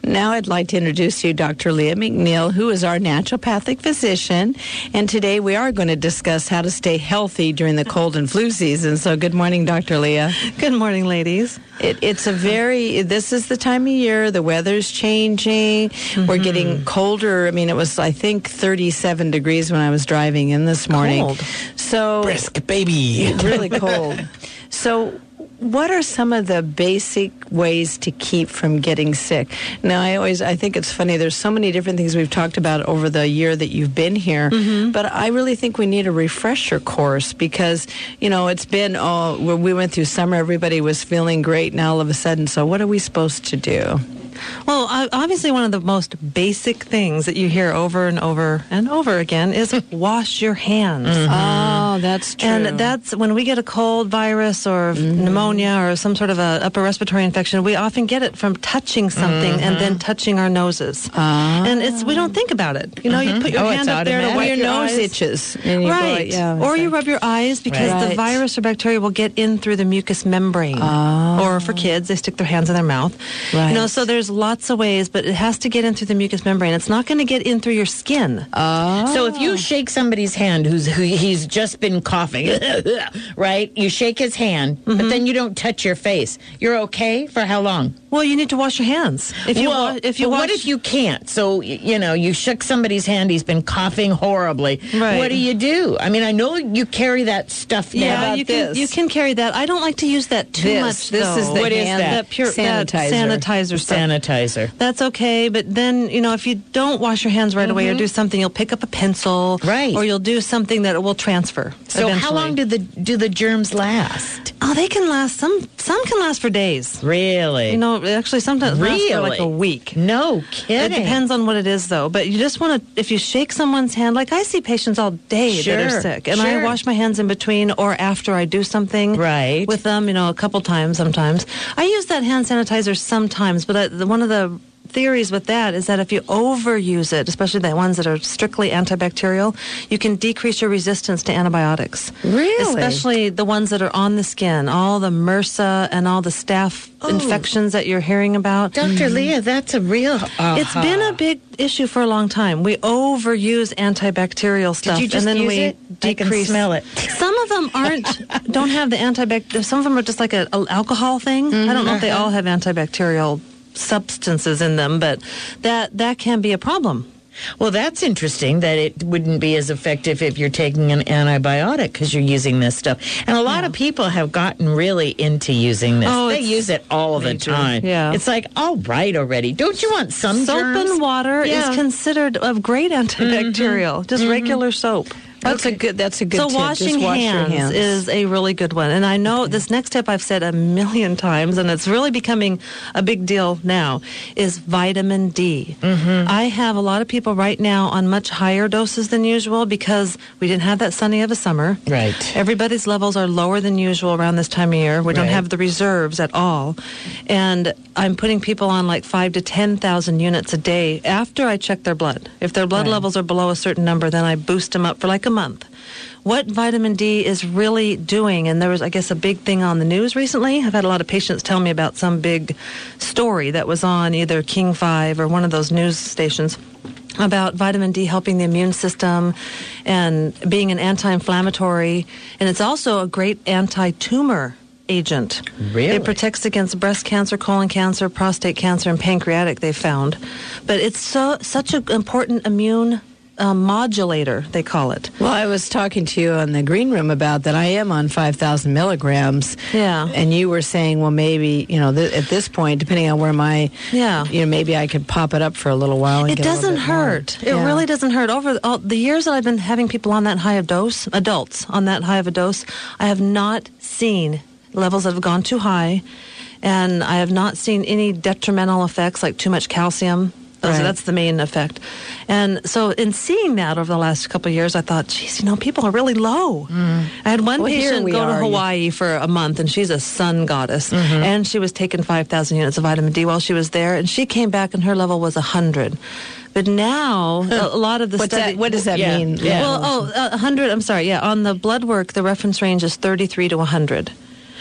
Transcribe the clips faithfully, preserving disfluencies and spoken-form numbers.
Now I'd like to introduce you Doctor Leah McNeil, who is our naturopathic physician. And today we are going to discuss how to stay healthy during the cold and flu season. So good morning, Doctor Leah. Good morning, ladies. It, it's a very, this is the time of year, the weather's changing, mm-hmm. We're getting colder. I mean, it was, I think, thirty-seven degrees when I was driving in this morning. Cold. So brisk, baby. Really cold. So what are some of the basic ways to keep from getting sick? Now, I always, I think it's funny, there's so many different things we've talked about over the year that you've been here, mm-hmm. but I really think we need a refresher course because, you know, it's been, oh, we went through summer, everybody was feeling great, now all of a sudden, so what are we supposed to do? Well, obviously one of the most basic things that you hear over and over and over again is wash your hands. Mm-hmm. Oh, that's true. And that's when we get a cold virus or mm-hmm. pneumonia or some sort of a upper respiratory infection, we often get it from touching something mm-hmm. and then touching our noses. Ah. And it's we don't think about it. You know, mm-hmm. you put your oh, hand up there to wipe your, your nose eyes. itches. And you right. Go, yeah, or you rub your eyes because right. the virus or bacteria will get in through the mucous membrane. Oh. Or for kids, they stick their hands in their mouth. Right. You know, so there's lots of ways, but it has to get in through the mucous membrane. It's not going to get in through your skin. Oh. So if you shake somebody's hand who's who he's just been coughing, right? You shake his hand, mm-hmm. but then you don't touch your face. You're okay for how long? Well, you need to wash your hands. If you well, wa- if you but wash- what if you can't? So you know, you shook somebody's hand. He's been coughing horribly. Right. What do you do? I mean, I know you carry that stuff now. Yeah, about you can this? you can carry that. I don't like to use that too This. much. This though. is the What is hand that? That pure sanitizer. That sanitizer stuff. Sanitizer. That's okay, but then, you know, if you don't wash your hands right mm-hmm. away or do something, you'll pick up a pencil. Right. Or you'll do something that will transfer. So eventually. how long do the do the germs last? Oh, they can last, some some can last for days. Really? You know, actually sometimes really? last for like a week. No kidding. It depends on what it is, though. But you just want to, if you shake someone's hand, like I see patients all day sure. that are sick, and sure. I wash my hands in between or after I do something right. with them, you know, a couple times sometimes. I use that hand sanitizer sometimes, but I, the, one of the theories with that is that if you overuse it, especially the ones that are strictly antibacterial, you can decrease your resistance to antibiotics. Really? Especially the ones that are on the skin, all the MRSA and all the staph oh. infections that you're hearing about. Doctor Mm-hmm. Leah, that's a real... Uh-huh. It's been a big issue for a long time. We overuse antibacterial stuff. Did you just and then use we it? decrease. I can smell it. Some of them aren't, don't have the antibacterial, some of them are just like an alcohol thing. Mm-hmm. I don't know if they all have antibacterial substances in them, but that that can be a problem. Well, that's interesting that it wouldn't be as effective if you're taking an antibiotic because you're using this stuff. And a lot yeah. of people have gotten really into using this. Oh, they use it all major. the time. Yeah. It's like, all right already. Don't you want some Soap germs? and water yeah. is considered a great antibacterial, mm-hmm. just mm-hmm. regular soap. That's okay. a good. That's a good. So tip. washing Just wash hands, your hands is a really good one, and I know okay. this next tip I've said a million times, and it's really becoming a big deal now. Is vitamin D. Mm-hmm. I have a lot of people right now on much higher doses than usual because we didn't have that sunny of a summer. Right. Everybody's levels are lower than usual around this time of year. We don't right. have the reserves at all, and I'm putting people on like five to ten thousand units a day after I check their blood. If their blood right. levels are below a certain number, then I boost them up for like a month. What vitamin D is really doing, and there was, I guess, a big thing on the news recently. I've had a lot of patients tell me about some big story that was on either King five or one of those news stations about vitamin D helping the immune system and being an anti-inflammatory, and it's also a great anti-tumor agent. Really? It protects against breast cancer, colon cancer, prostate cancer, and pancreatic, they found. But it's so such an important immune Uh, modulator, they call it. Well, I was talking to you on the green room about that. I am on five thousand milligrams. Yeah. And you were saying, well, maybe, you know, th- at this point, depending on where my, yeah. you know, maybe I could pop it up for a little while. And it get doesn't a little bit hurt. more. It Yeah. really doesn't hurt. Over all, the years that I've been having people on that high of dose, adults on that high of a dose, I have not seen levels that have gone too high, and I have not seen any detrimental effects like too much calcium. Right. So that's the main effect. And so in seeing that over the last couple of years, I thought, geez, you know, people are really low. Mm. I had one well, patient go are. to Hawaii for a month, and she's a sun goddess, mm-hmm. and she was taking five thousand units of vitamin D while she was there, and she came back and her level was one hundred. But now, a lot of the What's study... that, what does that yeah. mean? Yeah. Well, oh, uh, one hundred, I'm sorry, yeah, on the blood work, the reference range is thirty-three to one hundred.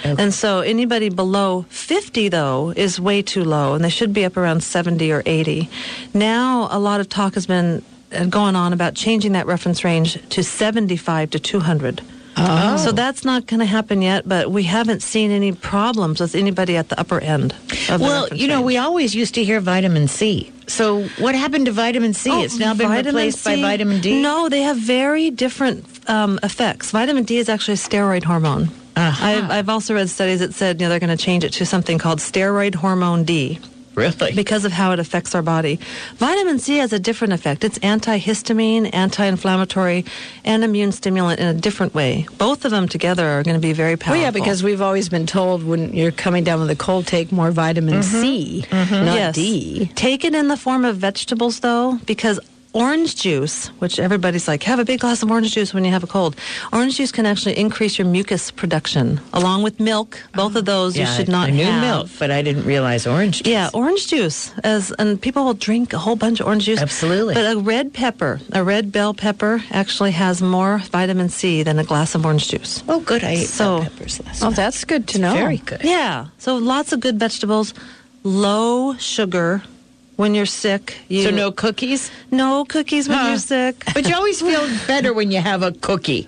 Okay. And so anybody below fifty, though, is way too low, and they should be up around seventy or eighty. Now, a lot of talk has been going on about changing that reference range to seventy-five to two hundred. Oh. So that's not going to happen yet, but we haven't seen any problems with anybody at the upper end of the Well, reference you know, range. we always used to hear vitamin C. So what happened to vitamin C? Oh, It's now been vitamin replaced by C? vitamin D? No, they have very different um, effects. Vitamin D is actually a steroid hormone. Uh-huh. I've, I've also read studies that said, you know, they're going to change it to something called steroid hormone D. Really? Because of how it affects our body. Vitamin C has a different effect. It's antihistamine, anti-inflammatory, and immune stimulant in a different way. Both of them together are going to be very powerful. Well, yeah, because we've always been told when you're coming down with a cold, take more vitamin C, not Yes. D. Take it in the form of vegetables, though, because orange juice, which everybody's like, have a big glass of orange juice when you have a cold. Orange juice can actually increase your mucus production, along with milk. Both of those you Yeah, should not I knew have. milk, but I didn't realize orange juice. Yeah, orange juice, as and people will drink a whole bunch of orange juice. Absolutely. But a red pepper, a red bell pepper, actually has more vitamin C than a glass of orange juice. Oh, good. I ate So- bell peppers last Oh, night. that's good to know. Very good. Yeah, so lots of good vegetables, low sugar. When you're sick, you So no cookies? no cookies when Huh. you're sick. But you always feel better when you have a cookie.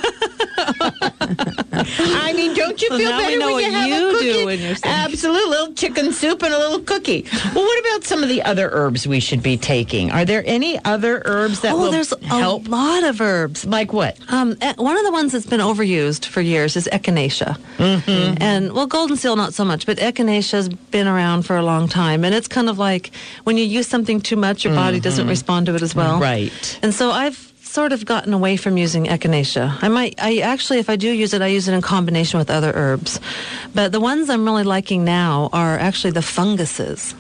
I mean, don't you So feel now we better know when you what have you a cookie? do when you're sick. Absolutely. A little chicken soup and a little cookie. Well, what about some of the other herbs we should be taking? Are there any other herbs that oh, will there's help? a lot of herbs. Like what? Um, eh, one of the ones that's been overused for years is echinacea. Mm-hmm. And, well, golden seal not so much, but echinacea's been around for a long time. And it's kind of like when you use something too much, your body doesn't respond to it as well. Right. And so I've sort of gotten away from using echinacea. I might, I actually, if I do use it, I use it in combination with other herbs. But the ones I'm really liking now are actually the funguses.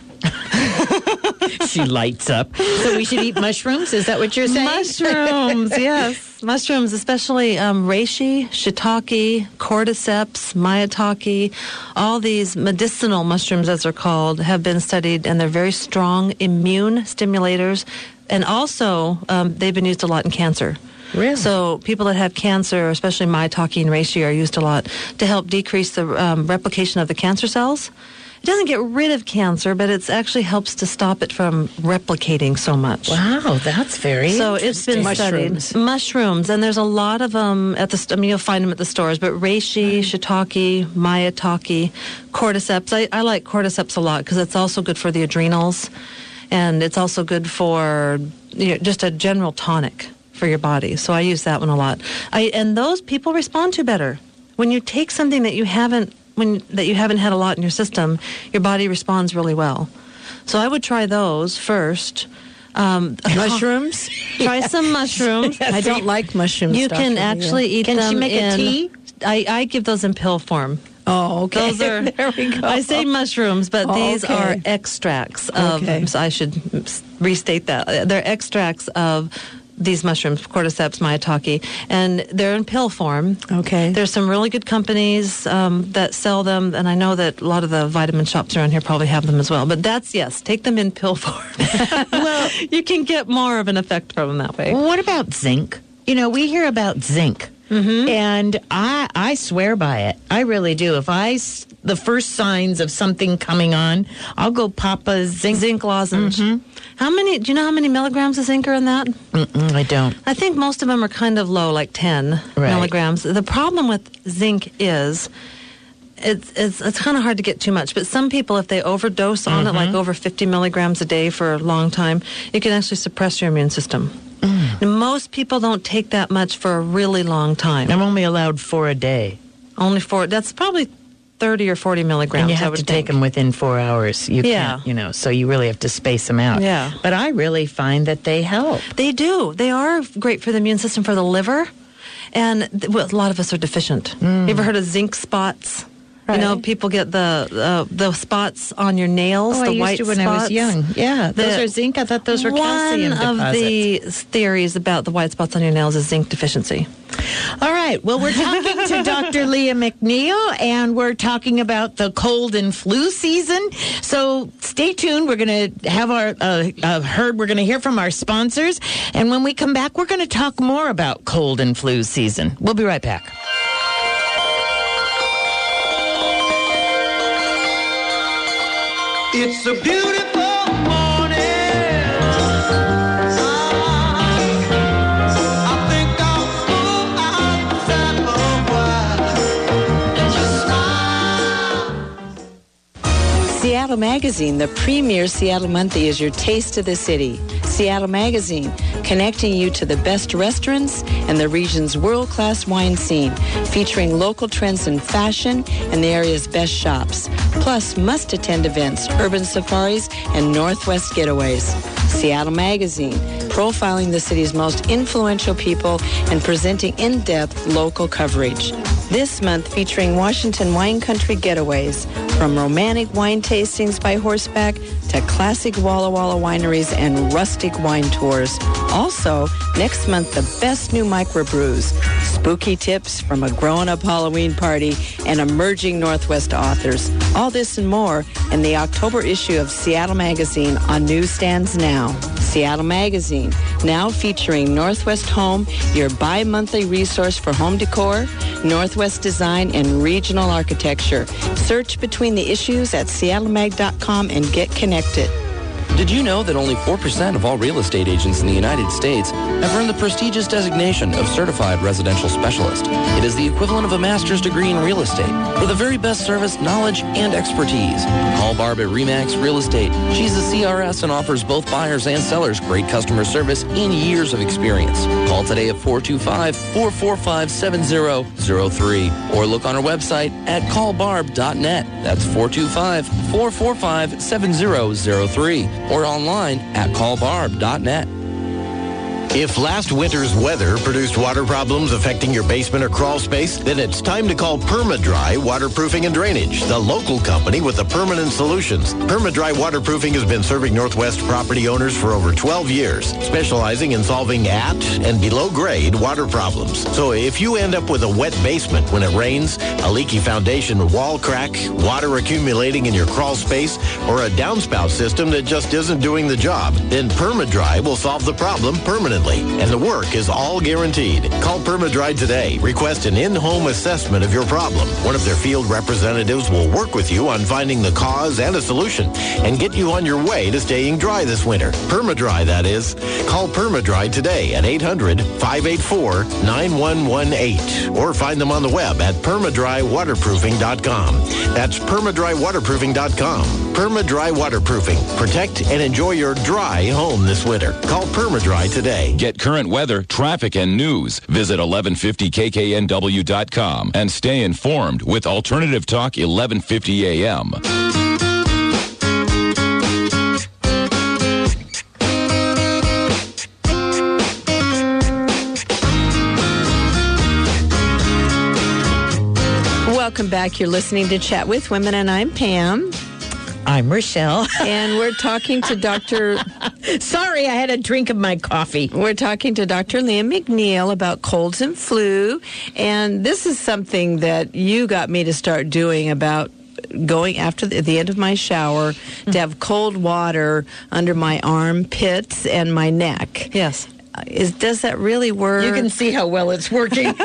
She lights up. So we should eat mushrooms? Is that what you're saying? Mushrooms, yes. Mushrooms, especially um, reishi, shiitake, cordyceps, maitake, all these medicinal mushrooms, as they're called, have been studied, and they're very strong immune stimulators. And also, um, they've been used a lot in cancer. Really? So people that have cancer, especially maitake and reishi, are used a lot to help decrease the um, replication of the cancer cells. It doesn't get rid of cancer, but it actually helps to stop it from replicating so much. Wow, that's very So it's been Mushrooms. studied. Mushrooms, and there's a lot of them at the. st- I mean, you'll find them at the stores. But reishi, shiitake, maitake, cordyceps. I, I like cordyceps a lot because it's also good for the adrenals, and it's also good for you know, just a general tonic for your body. So I use that one a lot. I and those people respond to better when you take something that you haven't when that you haven't had a lot in your system. Your body responds really well. So I would try those first. Um, Mushrooms? Try some mushrooms. I don't like mushrooms. You Doctor can Leo. actually eat Can them she make a in. tea? I, I give those in pill form. Oh, okay. Those are. there we go. I say mushrooms, but Oh, these okay. are extracts of. Okay. So I should restate that. They're extracts of these mushrooms, cordyceps, maitake, and they're in pill form. Okay. There's some really good companies um, that sell them, and I know that a lot of the vitamin shops around here probably have them as well. But that's, yes, take them in pill form. Well, you can get more of an effect from them that way. What about zinc? You know, we hear about zinc. Mm-hmm. And I I swear by it. I really do. If I, s- the first signs of something coming on, I'll go pop a zinc. Zinc lozenge. How many, do you know how many milligrams of zinc are in that? Mm-mm, I don't. I think most of them are kind of low, like ten Right. milligrams. The problem with zinc is it's it's, it's kind of hard to get too much. But some people, if they overdose on it, like over fifty milligrams a day for a long time, it can actually suppress your immune system. And most people don't take that much for a really long time. I'm only allowed four a day. Only for, that's probably thirty or forty milligrams, And you I have would to think. take them within four hours. You Yeah. can't, you know, so you really have to space them out. Yeah. But I really find that they help. They do. They are great for the immune system, for the liver. And th- well, a lot of us are deficient. You ever heard of zinc spots? You know, Right. people get the uh, the spots on your nails, Oh, the I used white to when spots. I was young. Yeah, those The- are zinc. I thought those were calcium One of deposits. the theories about the white spots on your nails is zinc deficiency. All right. Well, we're talking to Doctor Leah McNeil, and we're talking about the cold and flu season. So stay tuned. We're going to have our uh, uh, heard. We're going to hear from our sponsors, and when we come back, we're going to talk more about cold and flu season. We'll be right back. It's a beautiful morning. I think I'll go outside for a while and just smile. Seattle Magazine, the premier Seattle monthly, is your taste of the city. Seattle Magazine, connecting you to the best restaurants and the region's world-class wine scene, featuring local trends in fashion and the area's best shops, plus must-attend events, urban safaris, and Northwest getaways. Seattle Magazine, profiling the city's most influential people and presenting in-depth local coverage. This month featuring Washington wine country getaways, from romantic wine tastings by horseback to classic Walla Walla wineries and rustic wine tours. Also, next month, the best new microbrews, spooky tips from a grown-up Halloween party, and emerging Northwest authors. All this and more in the October issue of Seattle Magazine on newsstands now. Seattle Magazine, now featuring Northwest Home, your bi-monthly resource for home decor, Northwest design, and regional architecture. Search between the issues at seattle mag dot com and get connected. Did you know that only four percent of all real estate agents in the United States have earned the prestigious designation of Certified Residential Specialist? It is the equivalent of a master's degree in real estate for the very best service, knowledge, and expertise. Call Barb at RE/MAX Real Estate. She's a C R S and offers both buyers and sellers great customer service and years of experience. Call today at four two five, four four five, seven zero zero three or look on our website at call barb dot net. That's four two five, four four five, seven zero zero three. Or online at call barb dot net. If last winter's weather produced water problems affecting your basement or crawl space, then it's time to call Permadry Waterproofing and Drainage, the local company with the permanent solutions. Permadry Waterproofing has been serving Northwest property owners for over twelve years, specializing in solving at and below grade water problems. So if you end up with a wet basement when it rains, a leaky foundation wall crack, water accumulating in your crawl space, or a downspout system that just isn't doing the job, then Permadry will solve the problem permanently. And the work is all guaranteed. Call Permadry today. Request an in-home assessment of your problem. One of their field representatives will work with you on finding the cause and a solution and get you on your way to staying dry this winter. Permadry, that is. Call Permadry today at eight hundred, five eight four, nine one one eight or find them on the web at permadry waterproofing dot com. That's permadry waterproofing dot com. Permadry Waterproofing. Protect and enjoy your dry home this winter. Call Permadry today. Get current weather, traffic, and news. Visit eleven fifty K K N W dot com and stay informed with Alternative Talk eleven fifty A M. Welcome back. You're listening to Chat with Women, and I'm Pam. I'm Rochelle. And we're talking to Doctor Sorry, I had a drink of my coffee. We're talking to Doctor Leah McNeil about colds and flu. And this is something that you got me to start doing about going after the, at the end of my shower mm-hmm. to have cold water under my armpits and my neck. Yes. Is does that really work? You can see how well it's working.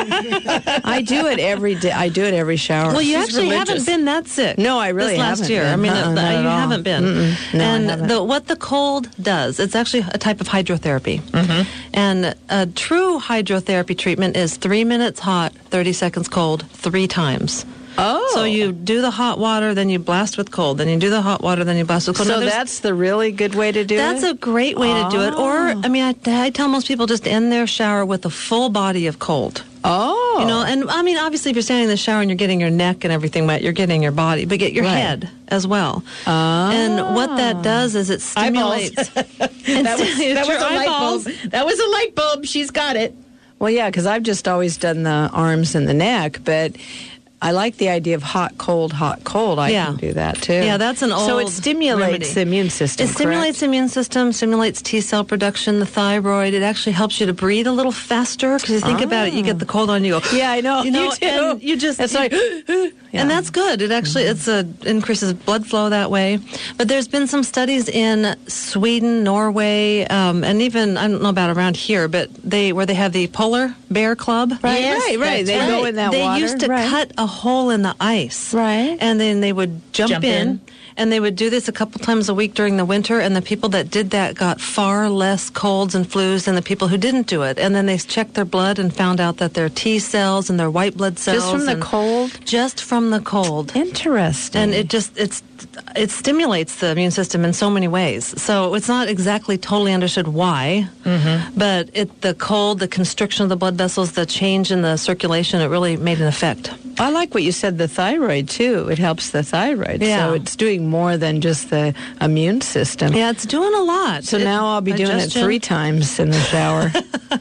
I do it every day. I do it every shower. Well, you She's actually religious. haven't been that sick. No, I really this last haven't year. been. I mean, uh-uh, uh, not you at all. haven't been. Mm-mm. No, and I haven't. the, what the cold does, it's actually a type of hydrotherapy. Mm-hmm. And a true hydrotherapy treatment is three minutes hot, thirty seconds cold, three times. Oh. So you do the hot water, then you blast with cold. Then you do the hot water, then you blast with cold. So now, that's the really good way to do that's it? That's a great way to do it. Or, I mean, I, I tell most people just end their shower with a full body of cold. Oh. You know, and I mean, obviously, if you're standing in the shower and you're getting your neck and everything wet, you're getting your body, but get your Right. head as well. Oh. And what that does is it stimulates. that was, that was a light bulb. That was a light bulb. She's got it. Well, yeah, because I've just always done the arms and the neck, but I like the idea of hot, cold, hot, cold. I Yeah. can do that, too. Yeah, that's an So old it stimulates remedy. the immune system, It stimulates correct? the immune system, stimulates T cell production, the thyroid. It actually helps you to breathe a little faster because you think about it, you get the cold on, you go. Yeah, I know. You know, You too. and you just It's like, yeah. And that's good. It actually it's a increases blood flow that way. But there's been some studies in Sweden, Norway, um, and even I don't know about around here, but they where they have the polar bear club. Right, Yes, right, right. that's They right. go in that they water. used to right. cut a hole in the ice. Right. And then they would jump, Jump in, in. And they would do this a couple times a week during the winter, and the people that did that got far less colds and flus than the people who didn't do it. And then they checked their blood and found out that their T cells and their white blood cells... Just from the and- cold? Just from the cold. Interesting. And it just, it's, it stimulates the immune system in so many ways. So it's not exactly totally understood why, Mm-hmm. but it, the cold, the constriction of the blood vessels, the change in the circulation, it really made an effect. I like what you said, the thyroid, too. It helps the thyroid. Yeah. So it's doing more than just the immune system. Yeah, it's doing a lot. So It- now I'll be doing it digestion. three times in the shower.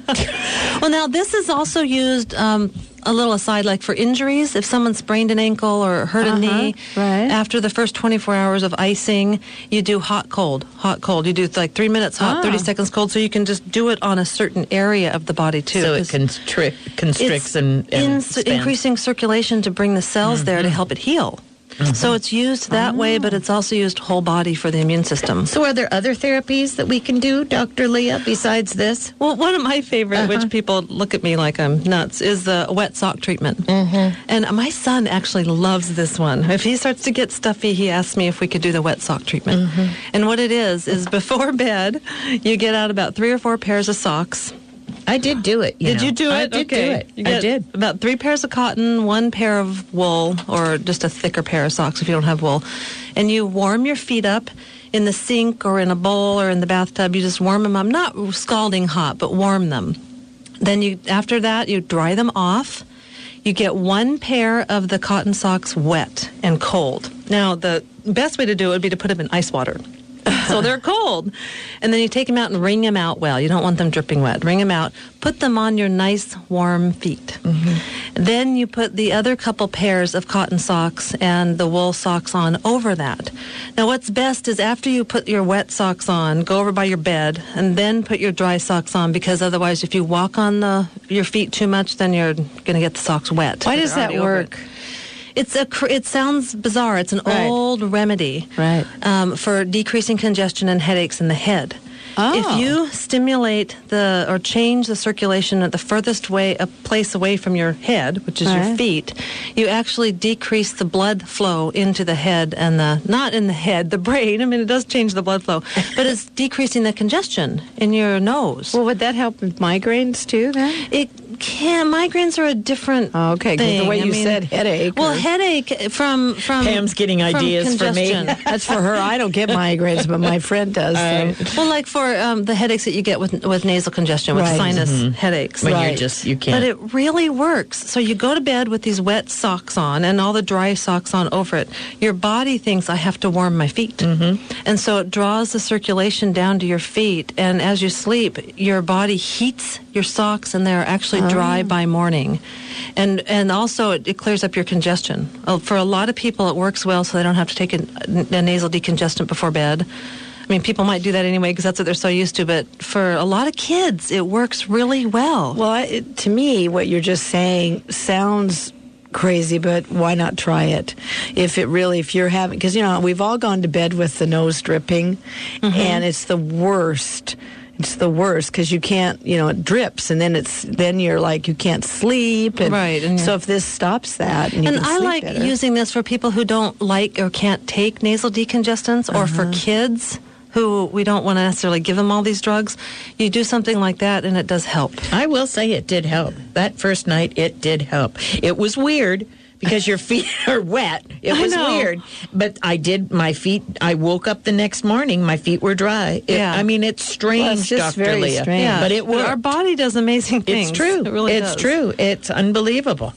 Well, now this is also used, um, a little aside, like for injuries. If someone sprained an ankle or hurt Uh-huh, a knee, right. after the first twenty-four hours of icing, you do hot, cold, hot, cold. You do like three minutes hot, Ah. thirty seconds cold, so you can just do it on a certain area of the body, too. So it 'cause constrict, constricts it's and, and in- expands. increasing circulation to bring the cells there to help it heal. So it's used that way, but it's also used whole body for the immune system. So are there other therapies that we can do, Doctor Leah, besides this? Well, one of my favorite, Uh-huh. which people look at me like I'm nuts, is the wet sock treatment. Mm-hmm. And my son actually loves this one. If he starts to get stuffy, he asks me if we could do the wet sock treatment. Mm-hmm. And what it is, is before bed, you get out about three or four pairs of socks. I did do it. You Did know. you do it? I did okay. do it. You I get did. About three pairs of cotton, one pair of wool, or just a thicker pair of socks if you don't have wool. And you warm your feet up in the sink or in a bowl or in the bathtub. You just warm them up, not scalding hot, but warm them. Then you, after that, you dry them off. You get one pair of the cotton socks wet and cold. Now, the best way to do it would be to put them in ice water. So they're cold. And then you take them out and wring them out well. You don't want them dripping wet. Wring them out. Put them on your nice warm feet. Mm-hmm. Then you put the other couple pairs of cotton socks and the wool socks on over that. Now what's best is after you put your wet socks on, go over by your bed and then put your dry socks on, because otherwise if you walk on the your feet too much, then you're going to get the socks wet. Why does They're that already over work? it. It's a. cr- It sounds bizarre. It's an Right. old remedy, Right. um, for decreasing congestion and headaches in the head. Oh. If you stimulate the or change the circulation at the furthest way a place away from your head, which is your Right. feet, you actually decrease the blood flow into the head and the not in the head, the brain. I mean, it does change the blood flow, but it's decreasing the congestion in your nose. Well, would that help with migraines, too, then? It can. Migraines are a different. Oh, okay, 'cause the thing. way I you mean- said headache Well, or- headache from from Pam's getting from ideas for me. congestion. That's for her. I don't get migraines, but my friend does. So. Well, like for um, the headaches that you get with with nasal congestion, with Right. sinus headaches. When you're Right. just, you But can't. it really works. So you go to bed with these wet socks on and all the dry socks on over it. Your body thinks, I have to warm my feet. Mm-hmm. And so it draws the circulation down to your feet. And as you sleep, your body heats your socks and they're actually dry by morning. And and also it, it clears up your congestion. Uh, For a lot of people, it works well so they don't have to take a, a nasal decongestant before bed. I mean, people might do that anyway because that's what they're so used to. But for a lot of kids, it works really well. Well, I, it, to me, what you're just saying sounds crazy, but why not try it? If it really, if you're having, because, you know, we've all gone to bed with the nose dripping, and it's the worst. It's the worst because you can't, you know, it drips, and then it's then you're like you can't sleep, and Right, and so you're- if this stops that, and, you And can I sleep like better. using this for people who don't like or can't take nasal decongestants, or for kids who we don't want to necessarily give them all these drugs. You do something like that, and it does help. I will say it did help. That first night, it did help. It was weird because your feet are wet. It I was know. weird. But I did, my feet, I woke up the next morning, my feet were dry. It, Yeah. I mean, it's strange, Well, it's just Doctor very Leah. strange. Yeah, But it worked. Our body does amazing things. It's true. It really it's does. true. It's unbelievable.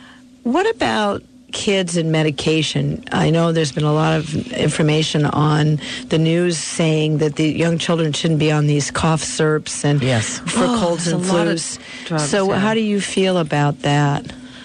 What about kids and medication? I know there's been a lot of information on the news saying that the young children shouldn't be on these cough syrups and Yes. for Oh, colds there's and a lot of flus. drugs, so yeah. how do you feel about that?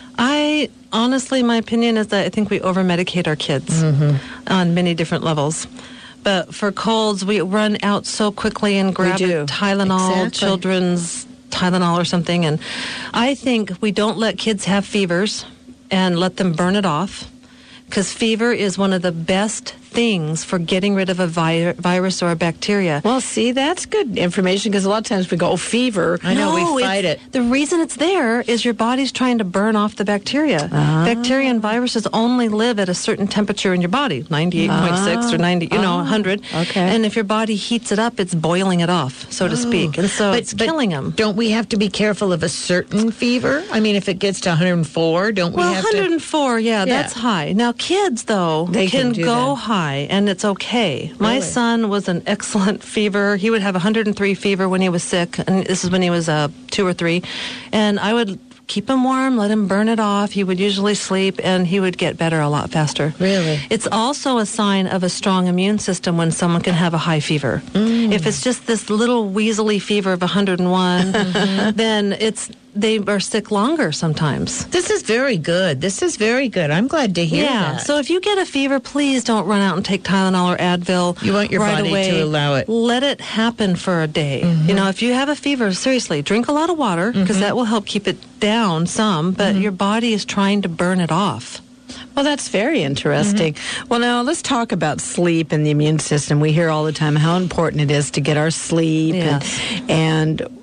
I honestly, my opinion is that I think we over medicate our kids on many different levels. But for colds, we run out so quickly and grab do. a Tylenol, Exactly. children's Tylenol or something. And I think we don't let kids have fevers and let them burn it off, because fever is one of the best things for getting rid of a vi- virus or a bacteria. Well, see, that's good information because a lot of times we go, oh, fever. I know, No, we fight it's- it. The reason it's there is your body's trying to burn off the bacteria. Ah. Bacteria and viruses only live at a certain temperature in your body, ninety-eight point six or ninety, you know, one hundred. Okay. And if your body heats it up, it's boiling it off, so to speak. And so it's killing them. Don't we have to be careful of a certain fever? I mean, if it gets to one hundred four, don't Well, we have one hundred to? four, yeah, Yeah. that's high. Now, kids, though, They can can, do go that. high, and it's okay. My Really? son was an excellent fever. He would have one hundred three fever when he was sick, and this is when he was uh, two or three. And I would keep him warm, let him burn it off. He would usually sleep, and he would get better a lot faster. Really? It's also a sign of a strong immune system when someone can have a high fever. If it's just this little weaselly fever of one hundred one, then it's they are sick longer sometimes. This is very good. This is very good. I'm glad to hear Yeah. that. So if you get a fever, please don't run out and take Tylenol or Advil. You want your right body away. to allow it. Let it happen for a day. You know, if you have a fever, seriously, drink a lot of water because that will help keep it down some. But your body is trying to burn it off. Well, that's very interesting. Well, now let's talk about sleep and the immune system. We hear all the time how important it is to get our sleep. Yes. And, and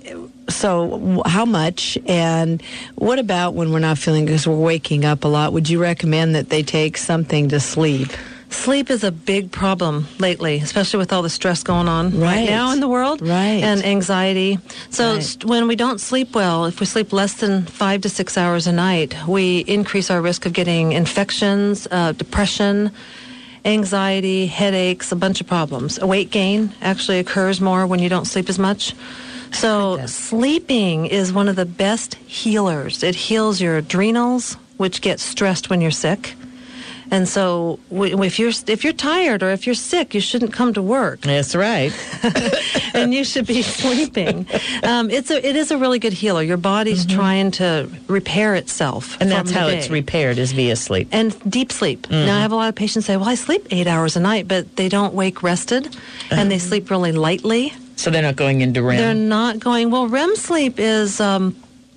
so w- how much and what about when we're not feeling, because we're waking up a lot, would you recommend that they take something to sleep? Sleep is a big problem lately, especially with all the stress going on right, Right. now in the world. Right. And anxiety. So Right. st- when we don't sleep well, if we sleep less than five to six hours a night, we increase our risk of getting infections, uh, depression, anxiety, headaches, a bunch of problems. Weight gain actually occurs more when you don't sleep as much. So sleeping is one of the best healers. It heals your adrenals, which get stressed when you're sick. And so w- if you're if you're tired or if you're sick, you shouldn't come to work, That's right. and you should be sleeping. Um, it's a it is a really good healer. Your body's trying to repair itself, And from that's the how day. it's repaired, is via sleep. And deep sleep. Now, I have a lot of patients say, well, I sleep eight hours a night, but they don't wake rested, and they sleep really lightly. So they're not going into R E M. They're not going, well, R E M sleep is um,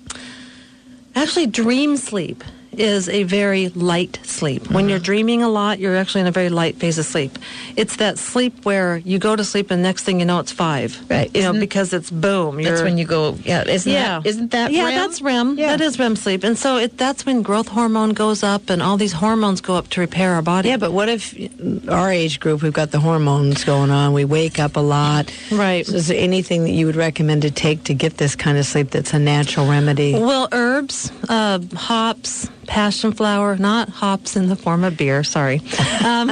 actually dream sleep is a very light sleep. When you're dreaming a lot, you're actually in a very light phase of sleep. It's that sleep where you go to sleep and next thing you know, it's five. Right. You know, Isn't- because it's boom. That's you're- when you go, yeah, isn't yeah. that, isn't that yeah, R E M? that's R E M. Yeah. That is R E M sleep. And so it, that's when growth hormone goes up and all these hormones go up to repair our body. Yeah, but what if our age group, we've got the hormones going on, we wake up a lot. Right. So is there anything that you would recommend to take to get this kind of sleep that's a natural remedy? Well, herbs, uh, hops, passion flower, not hops in the form of beer, sorry. Um,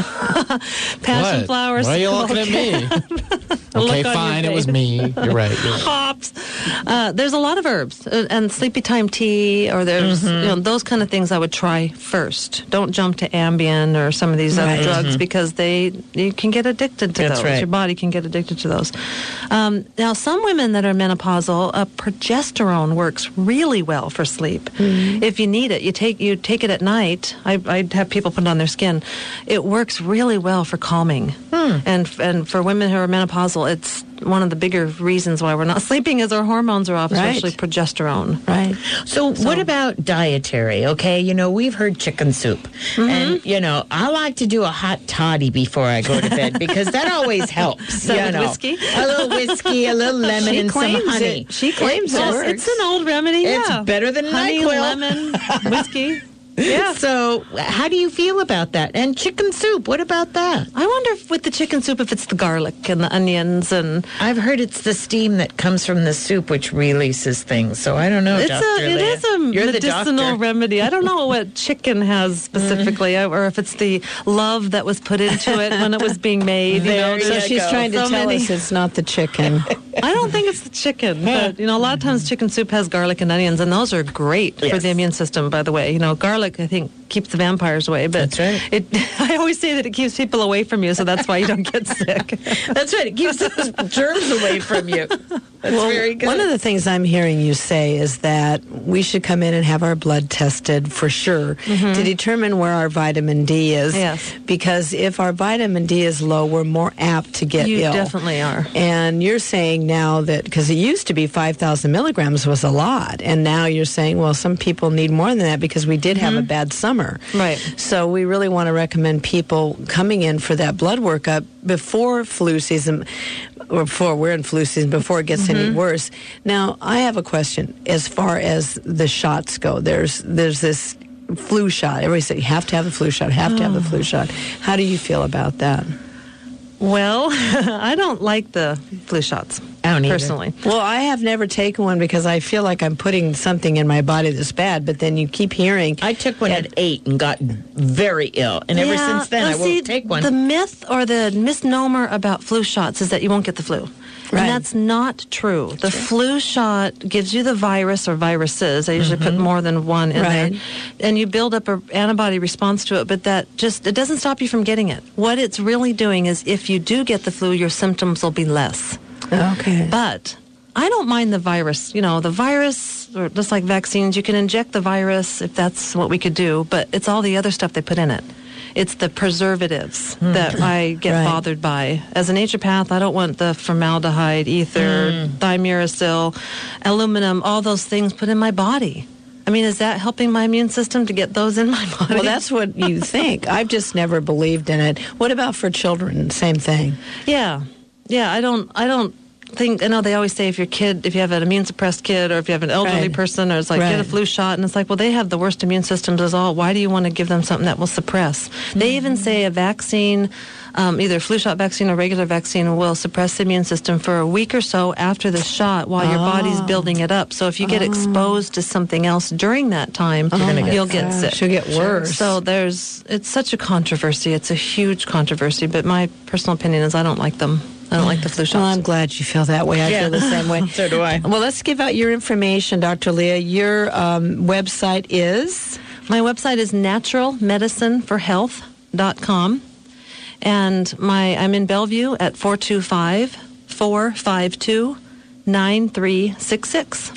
passion What? flowers. Why are you looking at me? Look Okay, on your fine. It was face. me. You're right. You're right. Hops. Uh, there's a lot of herbs uh, and sleepy time tea, or there's you know those kind of things I would try first. Don't jump to Ambien or some of these Right. other drugs because they you can get addicted to That's those. right. Your body can get addicted to those. Um, now, some women that are menopausal, uh, progesterone works really well for sleep. If you need it, you take you take it at night. I I'd have people put it on their skin. It works really well for calming. And and for women who are menopausal, it's one of the bigger reasons why we're not sleeping is our hormones are off, Right. especially progesterone. Right. So, what about dietary? Okay, you know, we've heard chicken soup. Mm-hmm. And, you know, I like to do a hot toddy before I go to bed because that always helps. that you with know. whiskey? A little whiskey, a little lemon, She and some claims honey. it. She claims it Yes, works. it's an old remedy. It's yeah. better than honey, NyQuil. lemon, whiskey. Yeah. So, how do you feel about that? And chicken soup, what about that? I wonder if with the chicken soup if it's the garlic and the onions and I've heard it's the steam that comes from the soup which releases things. So I don't know, it's Doctor a it Leah. is a You're the medicinal doctor. remedy. I don't know what chicken has specifically, or if it's the love that was put into it when it was being made. You know, There So you she's go. trying to So tell many- us it's not the chicken. I don't think it's the chicken, but you know, a lot of times chicken soup has garlic and onions, and those are great for Yes. the immune system. By the way, you know, garlic I think keeps the vampires away, but That's right. it. I always say that it keeps people away from you, so that's why you don't get sick. That's right. It keeps those germs away from you. well, very good. One of the things I'm hearing you say is that we should come in and have our blood tested for sure to determine where our vitamin D is. Yes. Because if our vitamin D is low, we're more apt to get You ill. definitely are. And you're saying now that, because it used to be five thousand milligrams was a lot, and now you're saying, well, some people need more than that because we did have a bad summer. Right. So we really want to recommend people coming in for that blood workup before flu season, or before we're in flu season, before it gets any worse. Now, I have a question as far as the shots go. There's there's this flu shot. Everybody says you have to have the flu shot, have to have the flu shot. How do you feel about that? Well, I don't like the flu shots. I don't either. Personally. Well, I have never taken one because I feel like I'm putting something in my body that's bad, but then you keep hearing. I took one at eight and got very ill, and ever Yeah, since then well, I see, won't take one. The myth or the misnomer about flu shots is that you won't get the flu. Right. And that's not true. The flu shot gives you the virus or viruses. I usually put more than one in Right. there. And you build up an antibody response to it, but that just, it doesn't stop you from getting it. What it's really doing is if you do get the flu, your symptoms will be less. Okay. But I don't mind the virus. You know, the virus, or just like vaccines, you can inject the virus if that's what we could do, but it's all the other stuff they put in it. It's the preservatives that I get Right. bothered by. As a naturopath, I don't want the formaldehyde, ether, thimerosal, aluminum, all those things put in my body. I mean, is that helping my immune system to get those in my body? Well, that's what you think. I've just never believed in it. What about for children? Same thing. Yeah, yeah. I don't. I don't think. I know they always say if your kid, if you have an immune suppressed kid, or if you have an elderly Right. person, or it's like get a Right. flu shot, and it's like, well, they have the worst immune systems as all. Why do you want to give them something that will suppress? They even say a vaccine, um, either flu shot vaccine or regular vaccine, will suppress the immune system for a week or so after the shot, while your body's building it up. So if you get exposed to something else during that time, you'll get Gosh, sick. you'll get worse. So there's, it's such a controversy. It's a huge controversy. But my personal opinion is I don't like them. I don't like the flu shots. Well, I'm glad you feel that way. I feel the same way. So do I. Well, let's give out your information, Doctor Leah. Your um, website is? My website is natural medicine for health dot com. And my I'm in Bellevue at four two five, four five two, nine three six six.